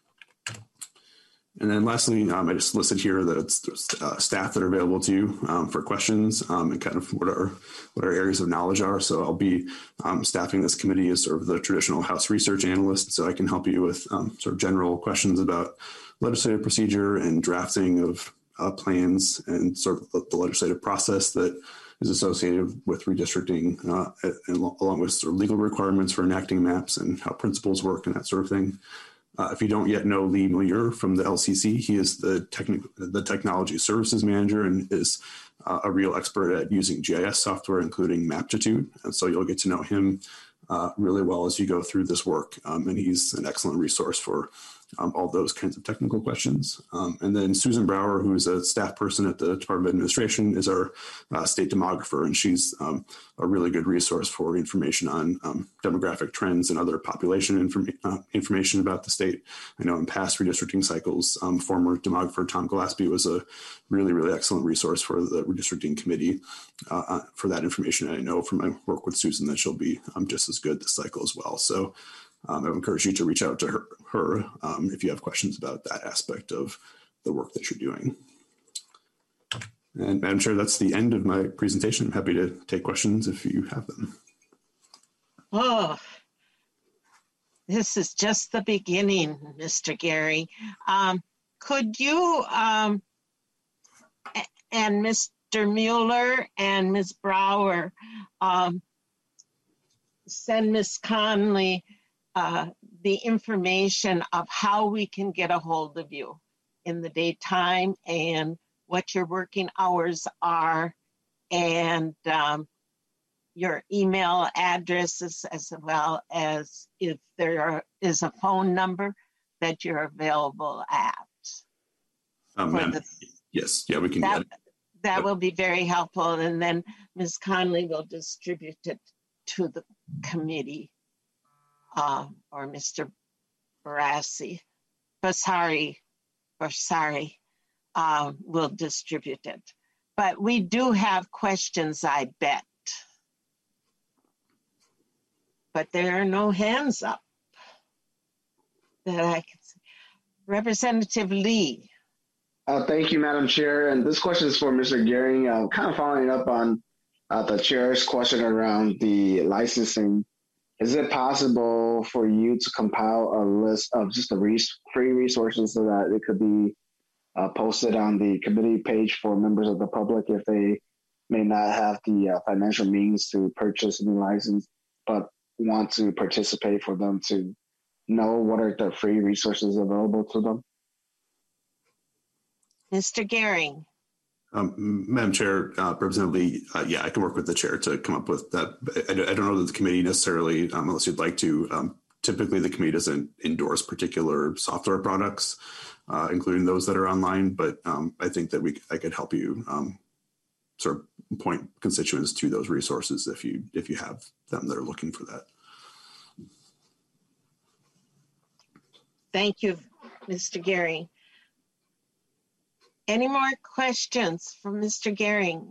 T: And then lastly, um, I just listed here that it's uh, staff that are available to you um, for questions um, and kind of what our what our areas of knowledge are. So I'll be um, staffing this committee as sort of the traditional House research analyst, so I can help you with um, sort of general questions about legislative procedure and drafting of uh, plans and sort of the, the legislative process that is associated with redistricting, uh, and along with sort of legal requirements for enacting maps and how principles work and that sort of thing. Uh, if you don't yet know Lee Muir from the L C C, he is the, techni- the technology services manager and is uh, a real expert at using G I S software, including Maptitude. And so you'll get to know him uh, really well as you go through this work. Um, and he's an excellent resource for um, all those kinds of technical questions. Um, and then Susan Brower, who is a staff person at the Department of Administration, is our uh, state demographer, and she's um, a really good resource for information on um, demographic trends and other population inform- uh, information about the state. I know in past redistricting cycles, um, former demographer Tom Gillespie was a really, really excellent resource for the redistricting committee uh, for that information. And I know from my work with Susan that she'll be um, just as good this cycle as well. So Um, I would encourage you to reach out to her, her um, if you have questions about that aspect of the work that you're doing. And Madam Chair, that's the end of my presentation. I'm happy to take questions if you have them.
A: Oh, this is just the beginning, Mister Gary. Um, could you um, and Mister Mueller and Miz Brower um, send Miz Conley Uh, the information of how we can get a hold of you in the daytime and what your working hours are, and um, your email addresses, as well as if there are, is a phone number that you're available at.
T: Um, the, yes, yeah, we can
A: that,
T: get it.
A: That
T: yep.
A: will be very helpful, and then Miz Conley will distribute it to the committee. Uh, or Mister Barassi, Basari, Basari, uh, will distribute it. But we do have questions, I bet. But there are no hands up that I can see. Representative Lee.
G: Uh, thank you, Madam Chair. And this question is for Mister Gehring. Uh, kind of following up on uh, the chair's question around the licensing. Is it possible for you to compile a list of just the res- free resources so that it could be uh, posted on the committee page for members of the public if they may not have the uh, financial means to purchase a new license, but want to participate, for them to know what are the free resources available to them?
A: Mister Gehring.
T: Um, Madam Chair, uh, Representative Lee, uh, yeah, I can work with the chair to come up with that. I, I don't know that the committee necessarily, um, unless you'd like to, um, typically the committee doesn't endorse particular software products, uh, including those that are online, but um, I think that we I could help you um, sort of point constituents to those resources if you if you have them that are looking for that.
A: Thank you, Mister Gehring. Any more questions from Mister Gehring?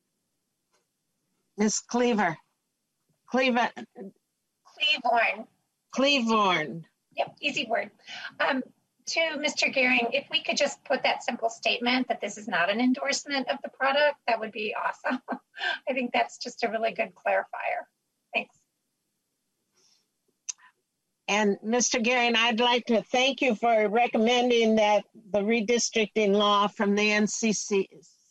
A: Miz Cleaver. Cleaver.
B: Cleavorn.
A: Cleavorn.
B: Yep, easy word. Um, to Mister Gehring, if we could just put that simple statement that this is not an endorsement of the product, that would be awesome. I think that's just a really good clarifier. Thanks.
A: And Mister Gehring, I'd like to thank you for recommending that the redistricting law from the N C C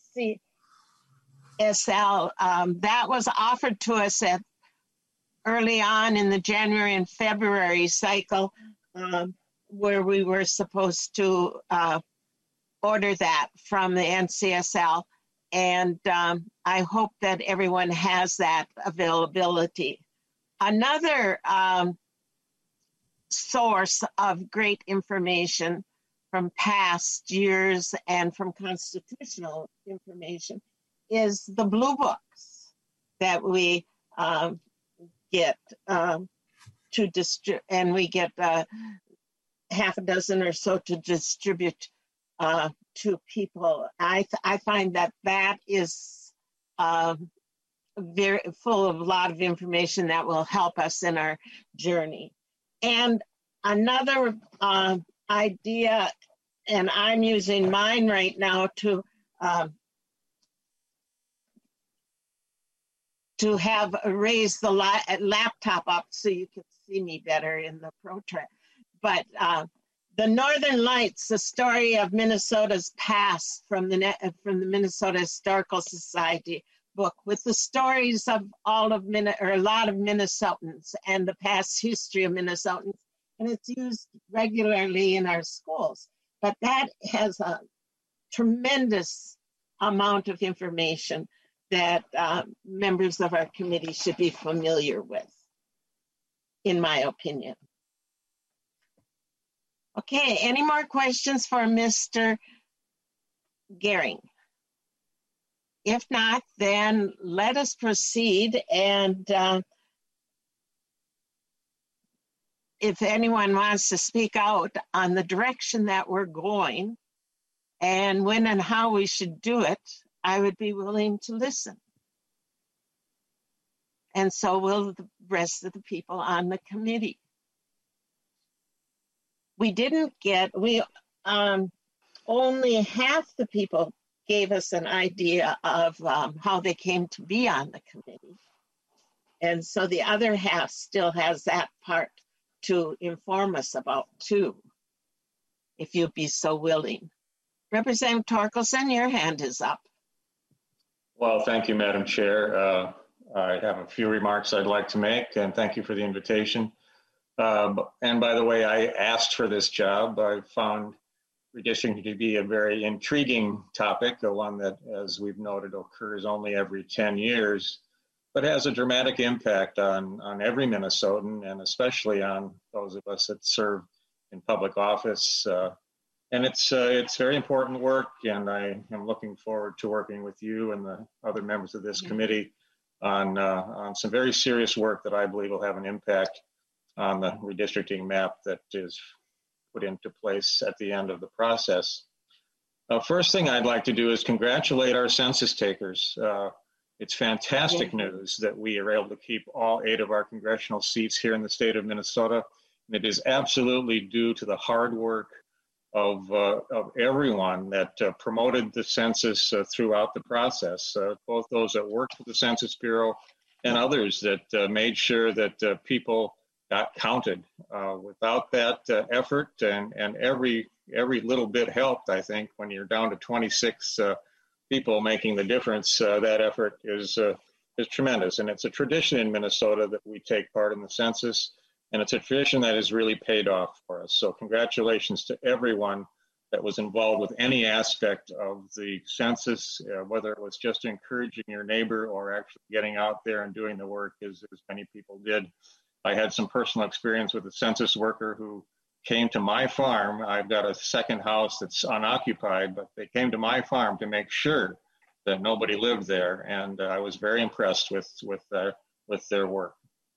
A: S L, um, that was offered to us at early on in the January and February cycle, um, where we were supposed to uh, order that from the N C S L. And um, I hope that everyone has that availability. Another um, source of great information from past years and from constitutional information is the blue books that we um, get um, to distribute, and we get uh, half a dozen or so to distribute uh, to people. I th- I find that that is um, very full of a lot of information that will help us in our journey. And another uh, idea, and I'm using mine right now to uh, to have raised the la- laptop up so you can see me better in the protract. But uh, the Northern Lights, the story of Minnesota's past from the from the Minnesota Historical Society book, with the stories of all of Min- or a lot of Minnesotans and the past history of Minnesotans, and it's used regularly in our schools. But that has a tremendous amount of information that uh, members of our committee should be familiar with, in my opinion. Okay, any more questions for Mister Gehring? If not, then let us proceed. And uh, if anyone wants to speak out on the direction that we're going and when and how we should do it, I would be willing to listen. And so will the rest of the people on the committee. We didn't get, we um, only half the people gave us an idea of um, how they came to be on the committee. And so the other half still has that part to inform us about too, if you'd be so willing. Representative Torkelson, your hand is up.
C: Well, thank you, Madam Chair. Uh, I have a few remarks I'd like to make, and thank you for the invitation. Uh, and by the way, I asked for this job. I found redistricting to be a very intriguing topic, the one that, as we've noted, occurs only every ten years, but has a dramatic impact on, on every Minnesotan, and especially on those of us that serve in public office. Uh, and it's uh, it's very important work, and I am looking forward to working with you and the other members of this mm-hmm. committee on, uh, on some very serious work that I believe will have an impact on the redistricting map that is put into place at the end of the process. Uh, first thing I'd like to do is congratulate our census takers. Uh, it's fantastic yeah. news that we are able to keep all eight of our congressional seats here in the state of Minnesota. And it is absolutely due to the hard work of, uh, of everyone that uh, promoted the census uh, throughout the process, uh, both those that worked with the Census Bureau and others that uh, made sure that uh, people got counted. Uh, without that uh, effort, and, and every every little bit helped, I think, when you're down to twenty-six uh, people making the difference, uh, that effort is, uh, is tremendous. And it's a tradition in Minnesota that we take part in the census, and it's a tradition that has really paid off for us. So congratulations to everyone that was involved with any aspect of the census, uh, whether it was just encouraging your neighbor or actually getting out there and doing the work, as, as many people did. I had some personal experience with a census worker who came to my farm. I've got a second house that's unoccupied, but they came to my farm to make sure that nobody lived there, and uh, I was very impressed with with uh, with their work.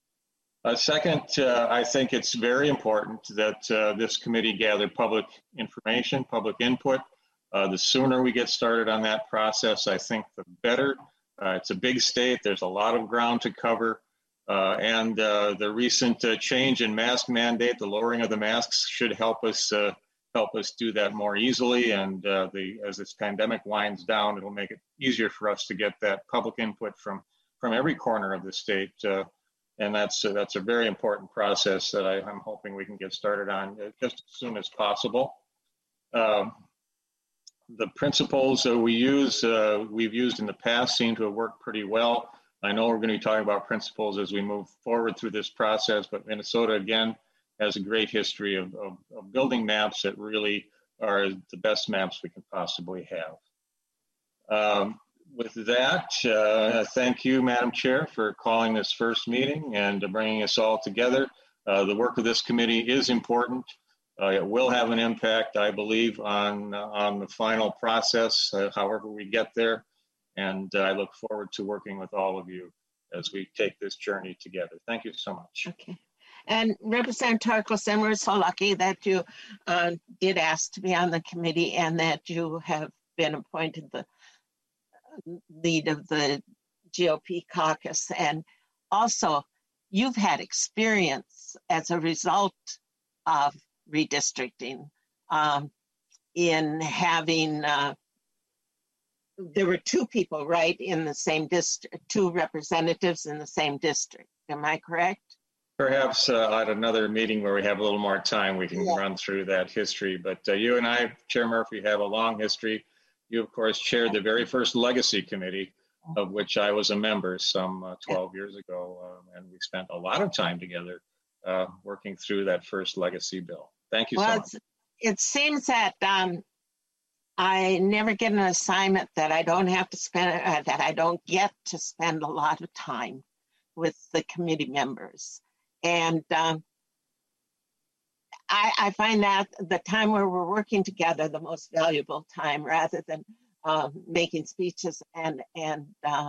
C: Uh, second, uh, I think it's very important that uh, this committee gather public information, public input. Uh, the sooner we get started on that process, I think the better. Uh, it's a big state. There's a lot of ground to cover. Uh, and uh, the recent uh, change in mask mandate, the lowering of the masks, should help us uh, help us do that more easily. And uh, the as this pandemic winds down, it'll make it easier for us to get that public input from from every corner of the state. Uh, and that's uh, that's a very important process that I, I'm hoping we can get started on just as soon as possible. Uh, the principles that we use, uh, we've used in the past, seem to have worked pretty well. I know we're going to be talking about principles as we move forward through this process, but Minnesota, again, has a great history of, of, of building maps that really are the best maps we can possibly have. Um, with that, uh, thank you, Madam Chair, for calling this first meeting and bringing us all together. Uh, the work of this committee is important. Uh, it will have an impact, I believe, on, uh, on the final process, uh, however we get there. And uh, I look forward to working with all of you as we take this journey together. Thank you so much.
A: Okay. And Representative Torkelson, we're so lucky that you uh, did ask to be on the committee and that you have been appointed the lead of the G O P caucus. And also, you've had experience as a result of redistricting um, in having, uh, there were two people, right, in the same district, two representatives in the same district. Am I correct?
C: Perhaps uh, at another meeting where we have a little more time, we can yeah. run through that history. But uh, you and I, Chair Murphy, have a long history. You, of course, chaired the very first Legacy Committee, of which I was a member some uh, twelve years ago. Um, and we spent a lot of time together uh, working through that first Legacy bill. Thank you
A: well,
C: so much.
A: It seems that um, I never get an assignment that I don't have to spend, uh, that I don't get to spend a lot of time with the committee members. And um, I, I find that the time where we're working together the most valuable time, rather than uh, making speeches and and uh,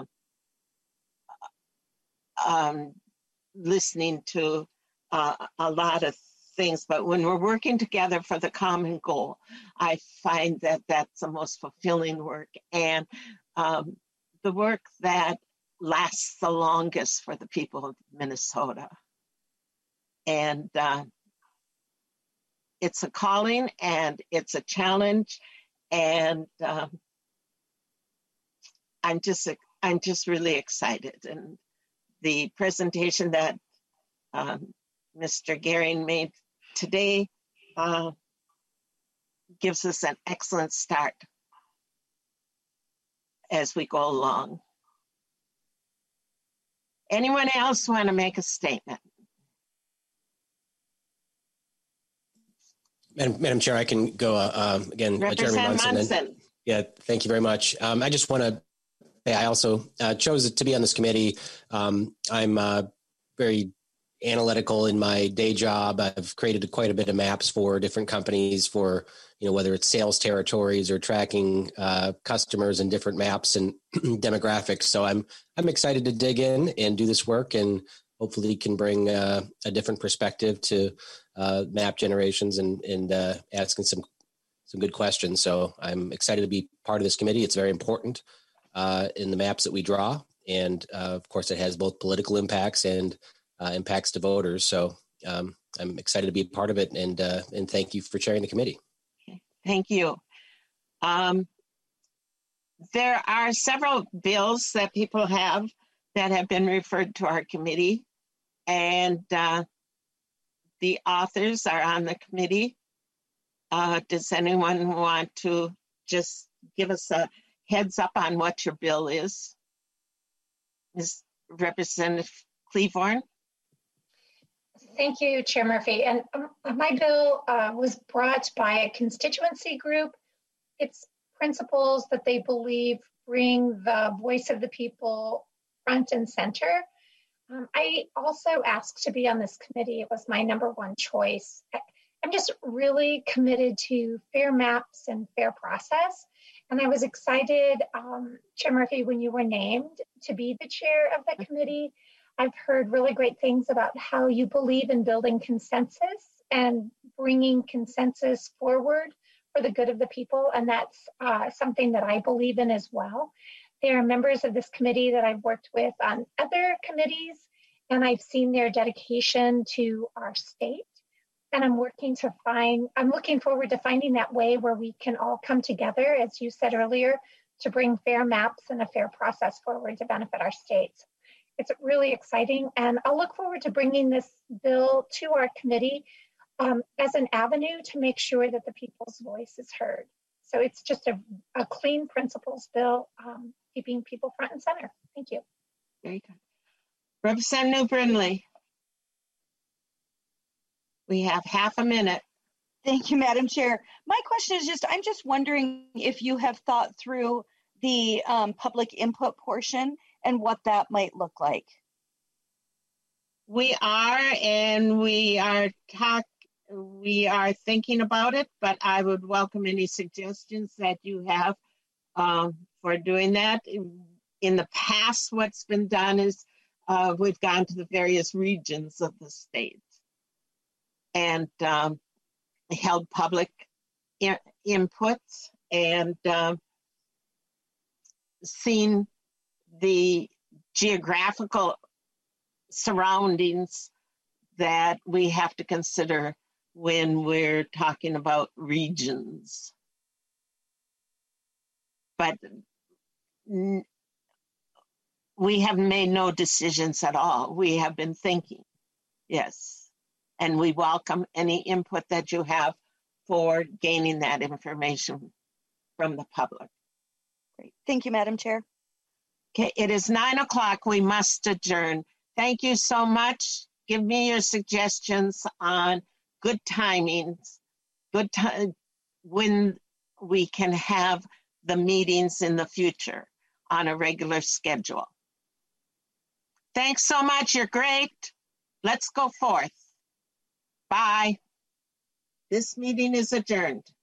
A: um, listening to uh, a lot of things. But when we're working together for the common goal, I find that that's the most fulfilling work and um, the work that lasts the longest for the people of Minnesota. And uh, it's a calling and it's a challenge, and um, I'm just I'm just really excited. And the presentation that um, Mister Gehring made today uh, gives us an excellent start as we go along. Anyone else want to make a statement?
I: Madam, Madam Chair, I can go uh, um, again.
A: Representative
I: Jeremy Munson.
A: Munson.
I: And, yeah, thank you very much. Um, I just want to say I also uh, chose to be on this committee. Um, I'm uh, very analytical in my day job. I've created quite a bit of maps for different companies for, you know, whether it's sales territories or tracking uh, customers and different maps and demographics. So I'm I'm excited to dig in and do this work, and hopefully can bring uh, a different perspective to uh, map generations and, and uh, asking some some good questions. So I'm excited to be part of this committee. It's very important uh, in the maps that we draw. And uh, of course, it has both political impacts and uh, impacts to voters. So um, I'm excited to be a part of it. And, uh, and thank you for chairing the committee.
A: Thank you. Um, there are several bills that people have that have been referred to our committee, and uh, the authors are on the committee. Uh, does anyone want to just give us a heads up on what your bill is? Miz Representative Cleavorn.
B: Thank you, Chair Murphy. And um, my bill uh, was brought by a constituency group. It's principles that they believe bring the voice of the people front and center. Um, I also asked to be on this committee. It was my number one choice. I, I'm just really committed to fair maps and fair process. And I was excited, um, Chair Murphy, when you were named to be the chair of the committee. I've heard really great things about how you believe in building consensus and bringing consensus forward for the good of the people. And that's uh, something that I believe in as well. There are members of this committee that I've worked with on other committees, and I've seen their dedication to our state. And I'm working to find, I'm looking forward to finding that way where we can all come together, as you said earlier, to bring fair maps and a fair process forward to benefit our states. It's really exciting, and I'll look forward to bringing this bill to our committee um, as an avenue to make sure that the people's voice is heard. So it's just a, a clean principles bill, um, keeping people front and center. Thank you.
A: Very good. Representative Brindley. We have half a minute.
K: Thank you, Madam Chair. My question is just, I'm just wondering if you have thought through the um, public input portion and what that might look like.
A: We are, and we are talk. We are thinking about it, but I would welcome any suggestions that you have um, for doing that. In the past, what's been done is uh, we've gone to the various regions of the state and um, held public in- inputs and um, seen the geographical surroundings that we have to consider when we're talking about regions. But n- we have made no decisions at all. We have been thinking, yes. And we welcome any input that you have for gaining that information from the public.
K: Great. Thank you, Madam Chair.
A: Okay, it is nine o'clock. We must adjourn. Thank you so much. Give me your suggestions on good timings, good time when we can have the meetings in the future on a regular schedule. Thanks so much. You're great. Let's go forth. Bye. This meeting is adjourned.